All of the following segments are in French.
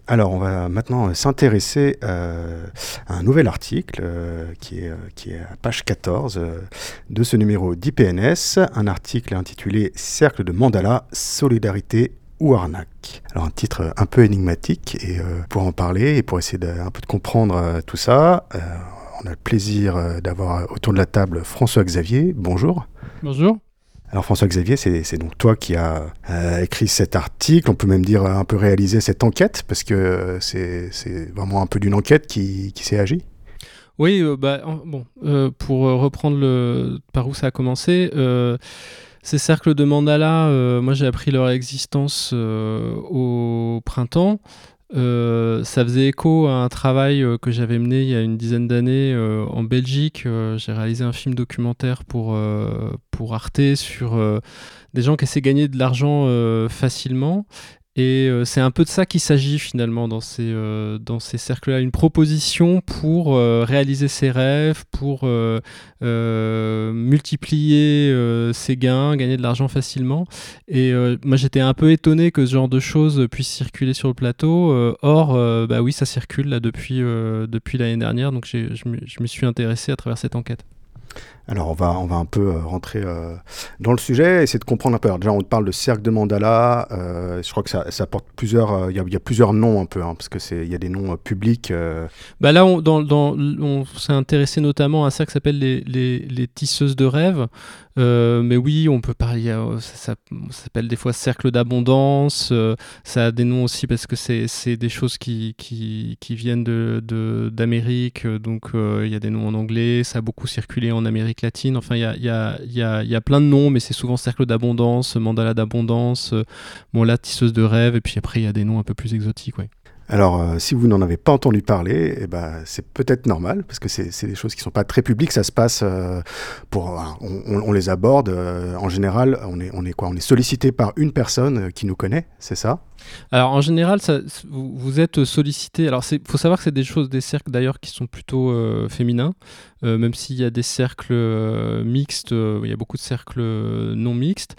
Alors, on va maintenant s'intéresser à un nouvel article qui est à page 14 de ce numéro d'IPNS, un article intitulé Cercle de Mandala, solidarité ou arnaque. Alors, un titre un peu énigmatique, et pour en parler et pour essayer un peu de comprendre tout ça, on a le plaisir d'avoir autour de la table François-Xavier. Bonjour. Bonjour. Alors François-Xavier, c'est donc toi qui as écrit cet article, on peut même dire un peu réalisé cette enquête, parce que c'est vraiment un peu d'une enquête qui s'est agi. Oui, pour reprendre par où ça a commencé, ces cercles de mandala, moi j'ai appris leur existence au printemps. Ça faisait écho à un travail que j'avais mené il y a une dizaine d'années en Belgique. J'ai réalisé un film documentaire pour Arte sur des gens qui essaient de gagner de l'argent facilement. Et c'est un peu de ça qu'il s'agit finalement dans ces cercles-là, une proposition pour réaliser ses rêves, pour multiplier ses gains, gagner de l'argent facilement. Et moi j'étais un peu étonné que ce genre de choses puisse circuler sur le plateau. Or, bah oui, ça circule là depuis l'année dernière, donc je me suis intéressé à travers cette enquête. Alors on va un peu rentrer dans le sujet, essayer de comprendre un peu. Alors, déjà on te parle de cercle de mandala, je crois que ça porte plusieurs, il y a plusieurs noms un peu, hein, parce que il y a des noms publics. Bah là, on s'est intéressé notamment à un cercle qui s'appelle les tisseuses de rêves. Mais oui, on peut parler, ça s'appelle des fois cercle d'abondance. Ça a des noms aussi parce que c'est des choses qui viennent d'Amérique. Donc il y a des noms en anglais. Ça a beaucoup circulé en Amérique latine. Enfin, il y a plein de noms, mais c'est souvent cercle d'abondance, mandala d'abondance. Bon, là, tisseuse de rêves. Et puis après, il y a des noms un peu plus exotiques, ouais. Alors, si vous n'en avez pas entendu parler, eh ben, c'est peut-être normal, parce que c'est des choses qui ne sont pas très publiques. Ça se passe on les aborde. En général, on est quoi? On est sollicité par une personne qui nous connaît, c'est ça? Alors en général, vous êtes sollicité. Alors faut savoir que c'est des cercles d'ailleurs qui sont plutôt féminins, même s'il y a des cercles mixtes, il y a beaucoup de cercles non mixtes.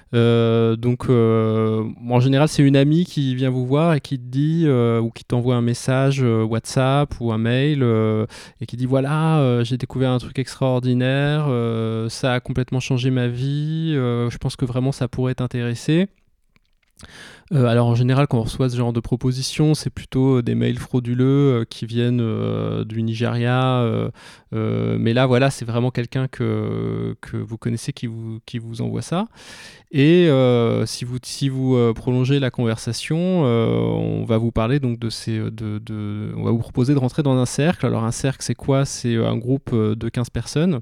En général, c'est une amie qui vient vous voir et qui te dit ou qui t'envoie un message WhatsApp ou un mail et qui dit voilà, j'ai découvert un truc extraordinaire, ça a complètement changé ma vie, je pense que vraiment ça pourrait t'intéresser. Alors en général, quand on reçoit ce genre de propositions, c'est plutôt des mails frauduleux qui viennent du Nigeria. Mais là, voilà, c'est vraiment quelqu'un que vous connaissez qui vous envoie ça. Et si vous prolongez la conversation, on va vous parler donc on va vous proposer de rentrer dans un cercle. Alors un cercle, c'est quoi? C'est un groupe de 15 personnes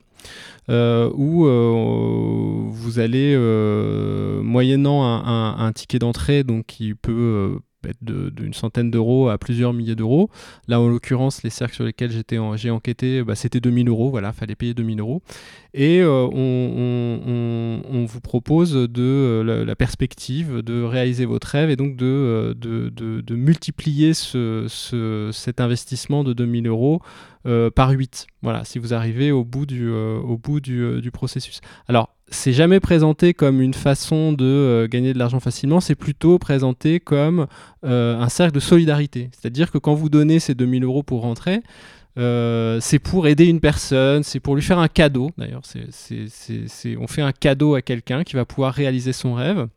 où vous allez, moyennant un ticket d'entrée donc, qui peut être d'une centaine d'euros à plusieurs milliers d'euros. Là, en l'occurrence, les cercles sur lesquels j'ai enquêté, c'était 2000 euros. Voilà, il fallait payer 2000 euros. Et on vous propose la perspective de réaliser votre rêve et donc de multiplier cet investissement de 2000 euros par 8. Voilà, si vous arrivez au bout du processus. Alors, c'est jamais présenté comme une façon de gagner de l'argent facilement, c'est plutôt présenté comme un cercle de solidarité. C'est-à-dire que quand vous donnez ces 2000 euros pour rentrer, c'est pour aider une personne, c'est pour lui faire un cadeau. D'ailleurs, on fait un cadeau à quelqu'un qui va pouvoir réaliser son rêve.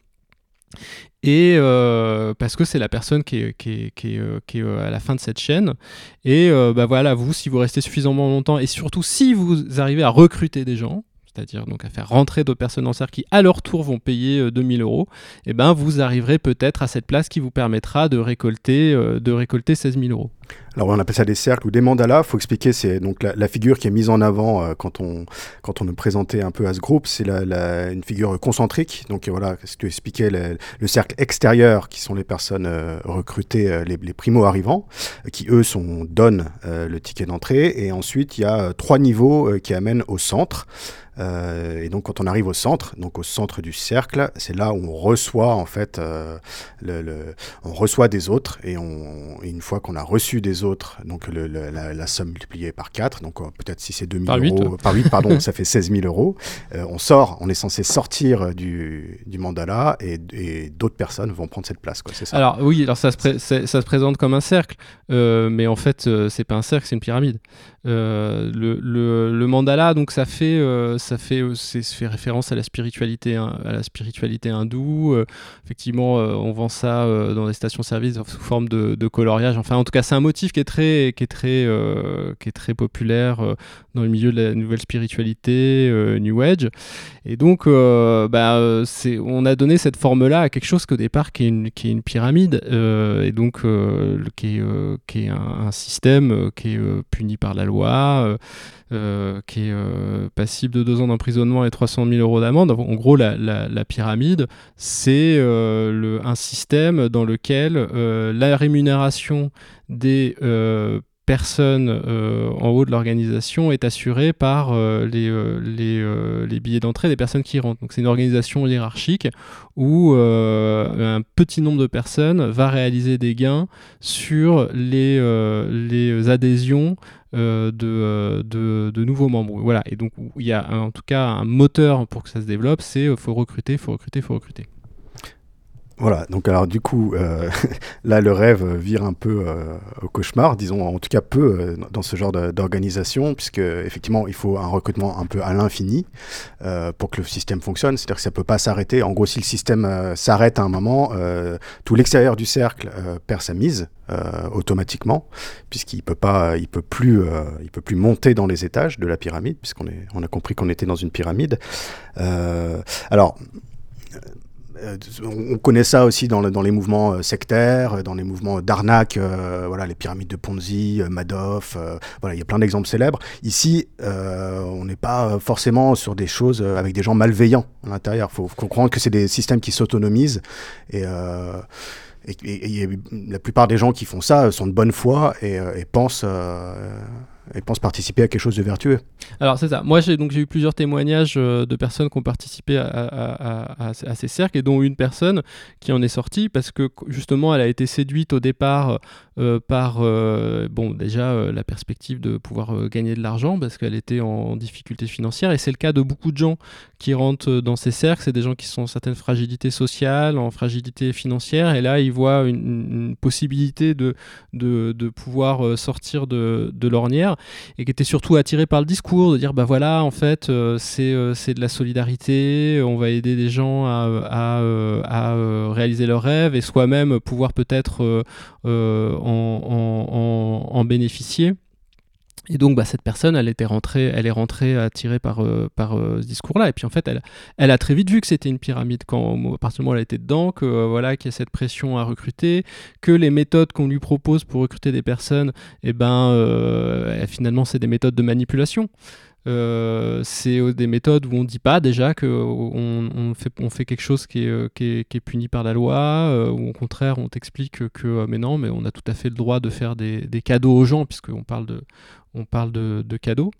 Et parce que c'est la personne qui est à la fin de cette chaîne. Et voilà, vous, si vous restez suffisamment longtemps, et surtout si vous arrivez à recruter des gens, c'est-à-dire donc à faire rentrer d'autres personnes dans le cercle qui, à leur tour, vont payer 2000 euros, et ben vous arriverez peut-être à cette place qui vous permettra de récolter 16 000 euros. Alors on appelle ça des cercles ou des mandalas. Il faut expliquer, c'est donc la figure qui est mise en avant quand on nous présentait un peu à ce groupe, c'est une figure concentrique. Donc voilà, ce que tu expliquais, le cercle extérieur, qui sont les personnes recrutées, les primo-arrivants, qui eux donnent le ticket d'entrée. Et ensuite, il y a 3 niveaux qui amènent au centre. Et donc quand on arrive au centre du cercle, c'est là où on reçoit en fait, on reçoit des autres, et une fois qu'on a reçu des autres, donc la somme multipliée par 4, donc peut-être si c'est 2 000 euros, par 8, pardon, ça fait 16 000 euros. On est censé sortir du mandala, et d'autres personnes vont prendre cette place, quoi, c'est ça? Alors oui, alors ça se présente comme un cercle, mais en fait c'est pas un cercle, c'est une pyramide. Le mandala, donc ça fait référence à la spiritualité hindoue. Effectivement, on vend ça dans des stations-service sous forme de coloriage. Enfin, en tout cas, c'est un motif qui est très populaire dans le milieu de la nouvelle spiritualité, New Age. Et donc, on a donné cette forme-là à quelque chose qu'au départ qui est une pyramide, et donc qui est un système qui est puni par la loi, qui est passible de 2 ans d'emprisonnement et 300 000 euros d'amende. En gros, la pyramide, c'est un système dans lequel la rémunération des personnes en haut de l'organisation est assurée par les billets d'entrée des personnes qui rentrent. Donc c'est une organisation hiérarchique où un petit nombre de personnes va réaliser des gains sur les adhésions de nouveaux membres. Voilà. Et donc il y a en tout cas un moteur pour que ça se développe, c'est faut recruter. Voilà, donc alors du coup, là le rêve vire un peu au cauchemar, disons, en tout cas peu dans ce genre d'organisation, puisque effectivement il faut un recrutement un peu à l'infini pour que le système fonctionne, c'est-à-dire que ça peut pas s'arrêter. En gros, si le système s'arrête à un moment, tout l'extérieur du cercle perd sa mise automatiquement, puisqu'il peut plus monter dans les étages de la pyramide, on a compris qu'on était dans une pyramide. Alors, on connaît ça aussi dans les mouvements sectaires, dans les mouvements d'arnaque, voilà, les pyramides de Ponzi, Madoff, voilà, il y a plein d'exemples célèbres. Ici, on n'est pas forcément sur des choses avec des gens malveillants à l'intérieur. Il faut comprendre que c'est des systèmes qui s'autonomisent, et la plupart des gens qui font ça sont de bonne foi et pensent participer à quelque chose de vertueux. Alors c'est ça. Moi j'ai eu plusieurs témoignages de personnes qui ont participé à ces cercles, et dont une personne qui en est sortie parce que justement elle a été séduite au départ par la perspective de pouvoir gagner de l'argent, parce qu'elle était en difficulté financière, et c'est le cas de beaucoup de gens qui rentrent dans ces cercles. C'est des gens qui sont en certaines fragilités sociales, en fragilité financière, et là ils voient une possibilité de pouvoir sortir de l'ornière, et qui étaient surtout attirés par le discours, de dire bah voilà, en fait c'est de la solidarité, on va aider des gens à réaliser leurs rêves, et soi-même pouvoir peut-être en bénéficier. Et donc cette personne, elle est rentrée attirée par ce discours-là. Et puis en fait, elle a très vite vu que c'était une pyramide à partir du moment où elle était dedans, qu'il y a cette pression à recruter, que les méthodes qu'on lui propose pour recruter des personnes, finalement c'est des méthodes de manipulation. C'est des méthodes où on ne dit pas déjà qu'on fait quelque chose qui est puni par la loi, ou au contraire on t'explique que mais non, mais on a tout à fait le droit de faire des cadeaux aux gens, puisqu'on parle de cadeaux.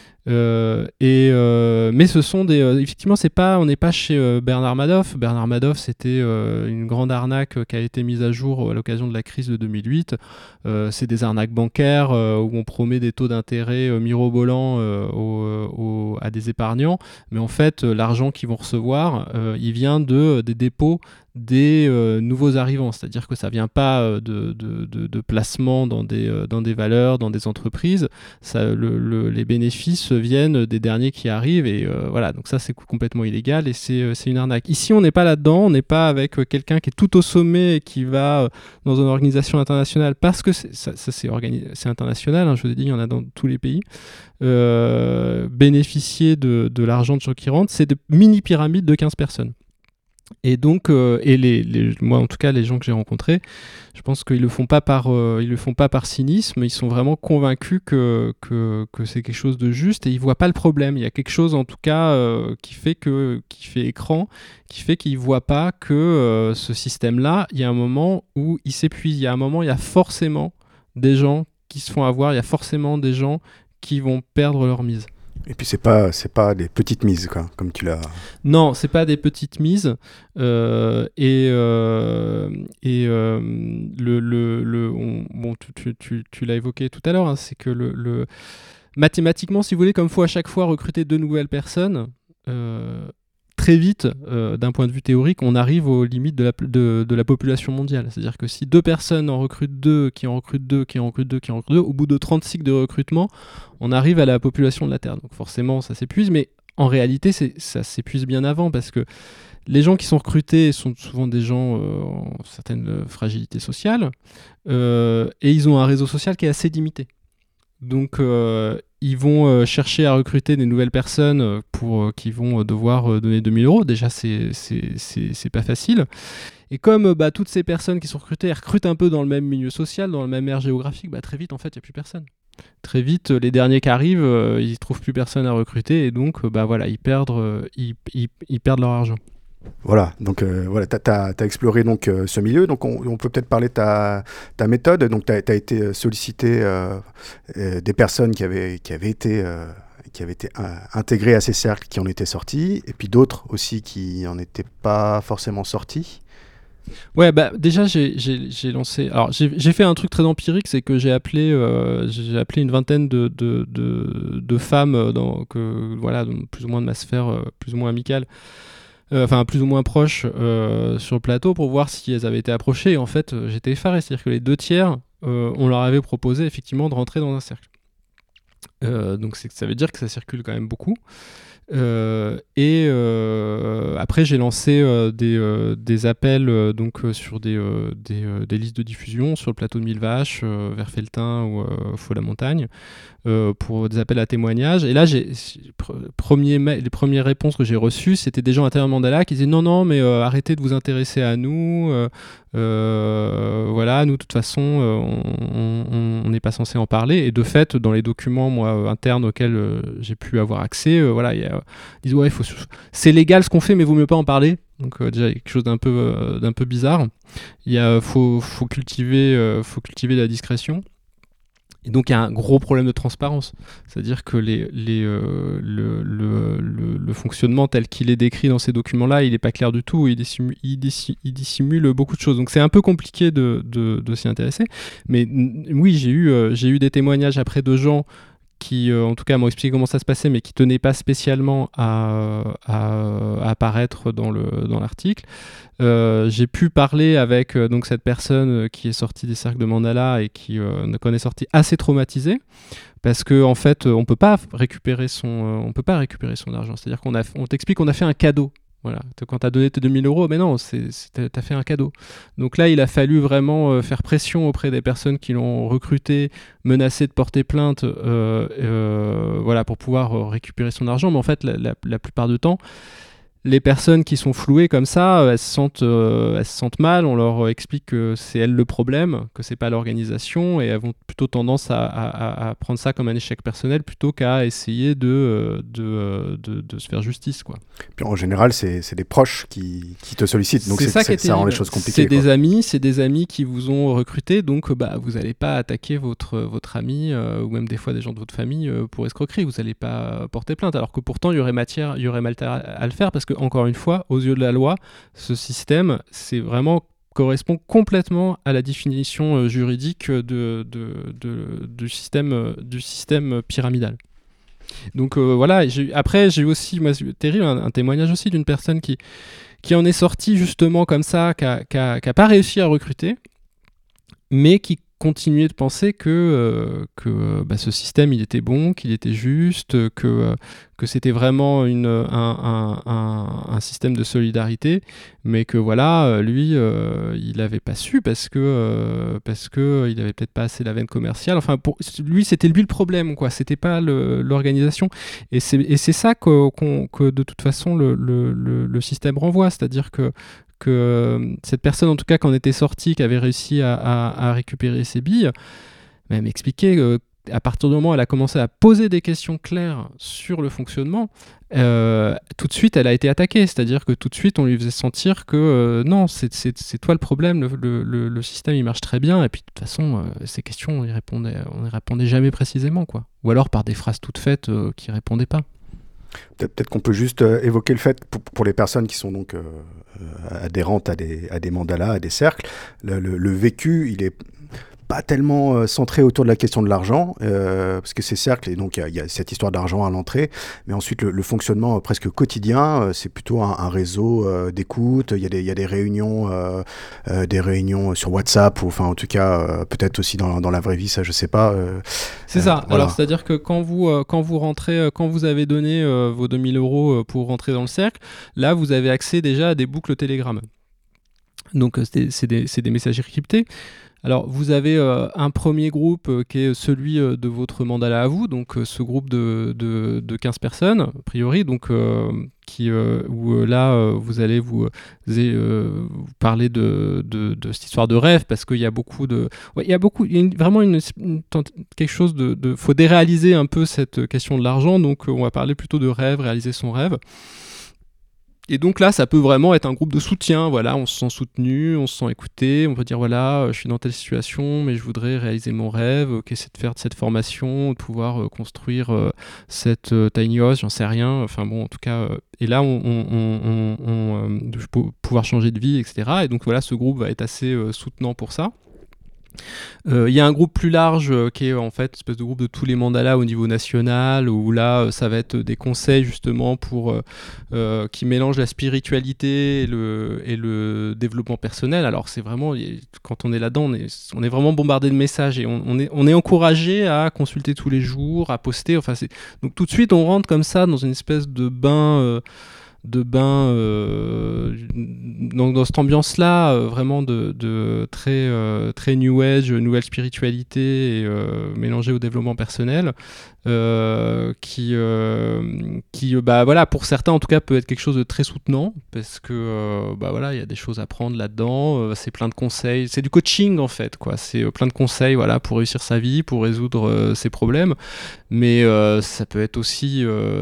Mais ce sont effectivement, on n'est pas chez Bernard Madoff. Bernard Madoff, c'était une grande arnaque qui a été mise à jour à l'occasion de la crise de 2008. C'est des arnaques bancaires où on promet des taux d'intérêt mirobolants à des épargnants, mais en fait l'argent qu'ils vont recevoir, il vient des dépôts des nouveaux arrivants, c'est-à-dire que ça vient pas de placement dans des valeurs, dans des entreprises. Les bénéfices viennent des derniers qui arrivent, et voilà, donc ça c'est complètement illégal, et c'est une arnaque. Ici on n'est pas là-dedans, on n'est pas avec quelqu'un qui est tout au sommet et qui va dans une organisation internationale, parce que c'est international, hein, je vous ai dit, il y en a dans tous les pays, bénéficier de l'argent de gens qui rentrent. C'est des mini-pyramides de 15 personnes. Et donc, moi en tout cas, les gens que j'ai rencontrés, je pense qu'ils le font pas par cynisme. Ils sont vraiment convaincus que c'est quelque chose de juste, et ils voient pas le problème. Il y a quelque chose en tout cas qui fait écran, qui fait qu'ils voient pas que ce système-là, il y a un moment où il s'épuise. Il y a un moment, il y a forcément des gens qui se font avoir. Il y a forcément des gens qui vont perdre leur mise. Et puis c'est pas des petites mises, quoi, comme tu l'as. Non, c'est pas des petites mises. Bon, tu l'as évoqué tout à l'heure, hein, c'est que mathématiquement, si vous voulez, comme il faut à chaque fois recruter 2 nouvelles personnes, très vite, d'un point de vue théorique, on arrive aux limites de la population mondiale. C'est-à-dire que si 2 personnes en recrutent 2, qui en recrutent 2, qui en recrutent 2, qui en recrutent 2, au bout de 30 cycles de recrutement, on arrive à la population de la Terre. Donc forcément, ça s'épuise, mais en réalité, ça s'épuise bien avant, parce que les gens qui sont recrutés sont souvent des gens en certaines fragilités sociales, et ils ont un réseau social qui est assez limité. Donc ils vont chercher à recruter des nouvelles personnes qui vont devoir donner 2 000 €. Déjà, c'est pas facile. Et comme toutes ces personnes qui sont recrutées, elles recrutent un peu dans le même milieu social, dans le même aire géographique, très vite, en fait, il n'y a plus personne. Très vite, les derniers qui arrivent, ils ne trouvent plus personne à recruter, et donc voilà, ils perdent leur argent. Voilà, donc voilà, tu as exploré donc, ce milieu, donc on peut peut-être parler de ta méthode. Donc tu as été sollicité des personnes qui avaient été intégrées à ces cercles, qui en étaient sortis, et puis d'autres aussi qui n'en étaient pas forcément sortis. Ouais, déjà j'ai lancé. Alors j'ai fait un truc très empirique, c'est que j'ai appelé une vingtaine de femmes voilà, plus ou moins de ma sphère, plus ou moins amicale, enfin plus ou moins proches, sur le plateau, pour voir si elles avaient été approchées. Et en fait, j'étais effaré, c'est-à-dire que les 2 tiers, on leur avait proposé effectivement de rentrer dans un cercle. Donc ça veut dire que ça circule quand même beaucoup. Après, j'ai lancé des appels sur des listes de diffusion sur le plateau de Mille Vaches, vers Felletin ou Faux-la-Montagne, pour des appels à témoignages. Et là, les premières réponses que j'ai reçues, c'était des gens à l'intérieur de Mandala qui disaient non, mais arrêtez de vous intéresser à nous. Voilà, nous, de toute façon, on n'est pas censé en parler. Et de fait, dans les documents, moi, internes auxquels j'ai pu avoir accès, voilà, ils disent ouais, c'est légal ce qu'on fait, mais vaut mieux pas en parler. Donc déjà, il y a quelque chose d'un peu bizarre. Faut cultiver la discrétion. Et donc il y a un gros problème de transparence, c'est-à-dire que le fonctionnement tel qu'il est décrit dans ces documents-là, il n'est pas clair du tout, il dissimule beaucoup de choses. Donc c'est un peu compliqué de s'y intéresser. Mais oui, j'ai eu des témoignages après de gens qui, en tout cas, m'ont expliqué comment ça se passait, mais qui ne tenaient pas spécialement à apparaître dans l'article. J'ai pu parler avec donc cette personne qui est sortie des cercles de Mandala et qui en est sortie assez traumatisée, parce que en fait, on peut pas récupérer son argent. C'est-à-dire on t'explique qu'on a fait un cadeau. Voilà. Quand tu as donné tes 2 000 €, mais non, tu as fait un cadeau. Donc là, il a fallu vraiment faire pression auprès des personnes qui l'ont recruté, menacer de porter plainte, voilà, pour pouvoir récupérer son argent. Mais en fait, la plupart du temps, les personnes qui sont flouées comme ça, elles se sentent mal. On leur explique que c'est elles le problème, que c'est pas l'organisation, et elles vont plutôt tendance à prendre ça comme un échec personnel plutôt qu'à essayer de se faire justice, quoi. Puis en général, c'est des proches qui te sollicitent, donc ça rend les choses compliquées. C'est des amis qui vous ont recruté, donc vous n'allez pas attaquer votre ami, ou même des fois des gens de votre famille, pour escroquerie. Vous n'allez pas porter plainte, alors que pourtant il y aurait matière à le faire, parce que encore une fois, aux yeux de la loi, ce système, correspond complètement à la définition juridique du système pyramidal. Donc voilà. Après, j'ai eu aussi, terrible, un témoignage aussi d'une personne qui en est sortie justement comme ça, qui a pas réussi à recruter, mais qui continuer de penser que ce système il était bon, qu'il était juste, que c'était vraiment un système de solidarité, mais que voilà, lui il n'avait pas su parce que il avait peut-être pas assez la veine commerciale. Enfin, pour lui, c'était lui le problème, quoi. C'était pas l'organisation. Et c'est ça que de toute façon le système renvoie, c'est-à-dire que cette personne, en tout cas, quand on était sorti, qui avait réussi à récupérer ses billes, m'expliquait à partir du moment où elle a commencé à poser des questions claires sur le fonctionnement, tout de suite elle a été attaquée, c'est-à-dire que tout de suite on lui faisait sentir que non, c'est toi le problème, le système il marche très bien, et puis de toute façon ces questions on y répondait jamais précisément, quoi, ou alors par des phrases toutes faites qui répondaient pas. Peut-être qu'on peut juste évoquer le fait, pour les personnes qui sont donc adhérentes à des mandalas, à des cercles, le vécu, il est pas tellement centré autour de la question de l'argent, parce que ces cercles, et donc il y a cette histoire d'argent à l'entrée, mais ensuite le fonctionnement presque quotidien, c'est plutôt un réseau d'écoute, il y a des réunions sur WhatsApp, ou enfin en tout cas peut-être aussi dans la vraie vie, ça je sais pas. C'est ça, voilà. alors c'est-à-dire que quand vous rentrez, quand vous avez donné vos 2000 € pour rentrer dans le cercle, là vous avez accès déjà à des boucles Telegram. Donc c'est des messageries cryptées. Alors, vous avez un premier groupe qui est celui de votre mandala à vous, donc ce groupe de 15 personnes, a priori, donc, où là, vous allez vous parler de cette histoire de rêve, parce qu'il y a beaucoup de... Ouais, il y a vraiment quelque chose de... faut déréaliser un peu cette question de l'argent, donc on va parler plutôt de rêve, réaliser son rêve. Et donc là, ça peut vraiment être un groupe de soutien, voilà, on se sent soutenu, on se sent écouté, on peut dire voilà, je suis dans telle situation, mais je voudrais réaliser mon rêve, c'est de faire de cette formation, de pouvoir construire cette tiny house, j'en sais rien, enfin bon, en tout cas, et là, je peux pouvoir changer de vie, etc. Et donc voilà, ce groupe va être assez soutenant pour ça. Il y a un groupe plus large qui est en fait une espèce de groupe de tous les mandalas au niveau national, où là ça va être des conseils justement qui mélangent la spiritualité et le développement personnel. Alors c'est vraiment, quand on est là-dedans, on est vraiment bombardé de messages, et on est encouragé à consulter tous les jours, à poster, enfin donc tout de suite on rentre comme ça dans une espèce de bain dans cette ambiance-là, vraiment de très New Age, nouvelle spiritualité, et mélangée au développement personnel, qui voilà, pour certains en tout cas peut être quelque chose de très soutenant, parce que voilà, il y a des choses à prendre là-dedans, c'est plein de conseils, c'est du coaching en fait, quoi, c'est plein de conseils, voilà, pour réussir sa vie, pour résoudre ses problèmes, mais ça peut être aussi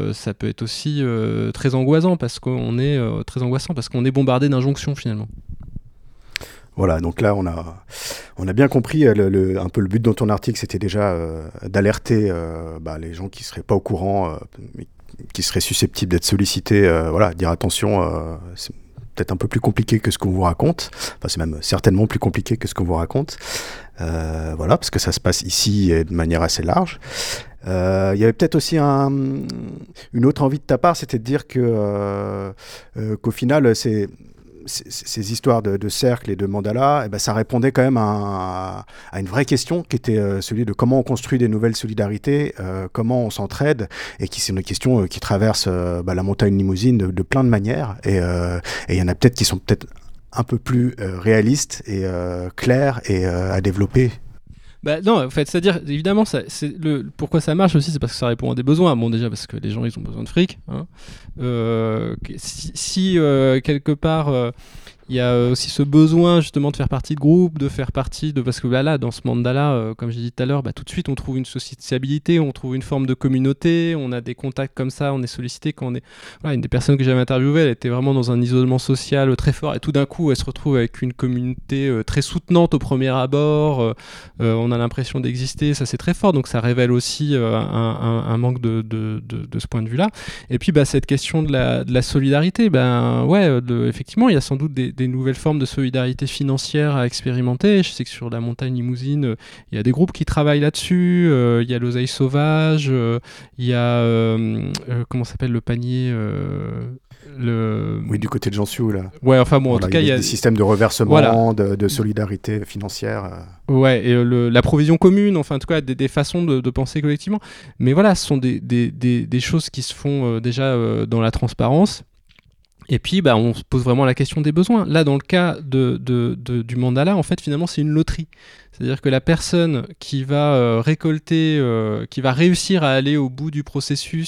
très angoissant, parce qu'on est bombardé d'injonctions finalement. Voilà, donc là on a bien compris un peu le but de ton article, c'était déjà d'alerter les gens qui seraient pas au courant, qui seraient susceptibles d'être sollicités, voilà, dire attention, c'est peut-être un peu plus compliqué que ce qu'on vous raconte, enfin c'est même certainement plus compliqué que ce qu'on vous raconte, voilà, parce que ça se passe ici de manière assez large. Il y avait peut-être aussi une autre envie de ta part, c'était de dire qu'au final, ces histoires de cercle et de mandala, ça répondait quand même à une vraie question, qui était celui de comment on construit des nouvelles solidarités, comment on s'entraide, et qui c'est une question qui traverse la montagne limousine de plein de manières, et il y en a peut-être qui sont peut-être un peu plus réalistes et clairs et à développer. Non, en fait, c'est-à-dire, évidemment, pourquoi ça marche aussi, c'est parce que ça répond à des besoins. Bon, déjà, parce que les gens, ils ont besoin de fric. Hein. Si quelque part, il y a aussi ce besoin, justement, de faire partie de groupe, parce que là, dans ce mandala, comme j'ai dit tout à l'heure, tout de suite, on trouve une sociabilité, on trouve une forme de communauté, on a des contacts comme ça, on est sollicité quand on est... Voilà, une des personnes que j'avais interviewée, elle était vraiment dans un isolement social très fort, et tout d'un coup, elle se retrouve avec une communauté très soutenante au premier abord, on a l'impression d'exister, ça c'est très fort, donc ça révèle aussi un manque de ce point de vue-là. Et puis cette question de la solidarité, effectivement, il y a sans doute des nouvelles formes de solidarité financière à expérimenter. Je sais que sur la montagne limousine, il y a des groupes qui travaillent là-dessus, il y a l'oseille sauvage, il y a comment s'appelle le panier Oui, du côté de Jansiou, là. Ouais, enfin bon, voilà, en tout cas, il y a des systèmes de reversement, voilà, de solidarité financière. Ouais, et la provision commune, enfin en tout cas des façons de penser collectivement. Mais voilà, ce sont des choses qui se font déjà dans la transparence. Et puis, on se pose vraiment la question des besoins. Là, dans le cas du mandala, en fait, finalement, c'est une loterie. C'est-à-dire que la personne qui va récolter, qui va réussir à aller au bout du processus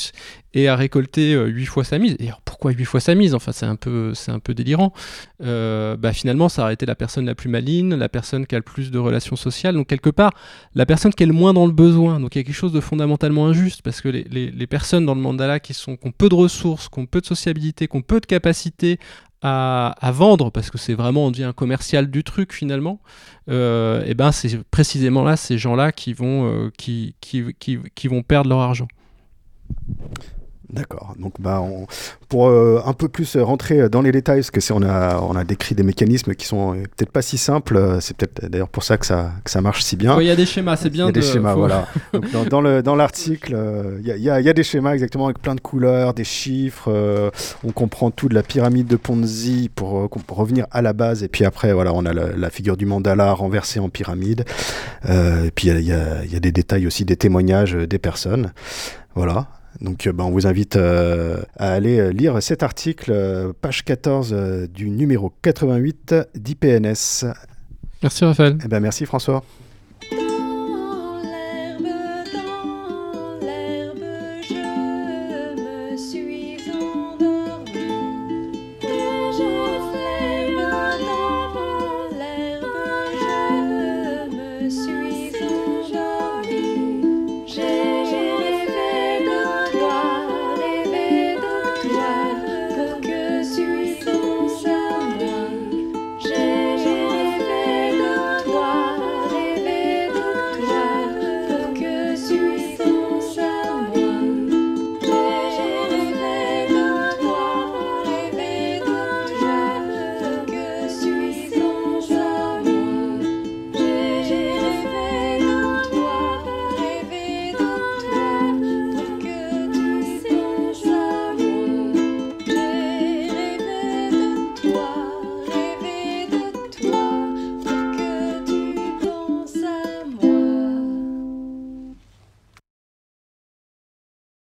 et a récolté 8 fois sa mise. Et alors, pourquoi 8 fois sa mise? Enfin, c'est un peu délirant. Finalement, ça aurait été la personne la plus maligne, la personne qui a le plus de relations sociales. Donc, quelque part, la personne qui est le moins dans le besoin. Donc, il y a quelque chose de fondamentalement injuste parce que les personnes dans le mandala qui ont peu de ressources, qui ont peu de sociabilité, qui ont peu de capacité à vendre, parce que c'est vraiment, on devient un commercial du truc finalement, c'est précisément là ces gens-là qui vont perdre leur argent. D'accord. Donc, pour un peu plus rentrer dans les détails, parce que on a décrit des mécanismes qui sont peut-être pas si simples. C'est peut-être d'ailleurs pour ça que ça marche si bien. Il y a des schémas, c'est bien. Il y a des schémas, voilà. Donc, dans l'article, il y a des schémas exactement avec plein de couleurs, des chiffres. On comprend tout de la pyramide de Ponzi pour revenir à la base. Et puis après, voilà, on a la figure du mandala renversée en pyramide. Et puis il y a des détails aussi, des témoignages des personnes. Voilà. Donc on vous invite à aller lire cet article, page 14 du numéro 88 d'IPNS. Merci Raphaël. Merci François.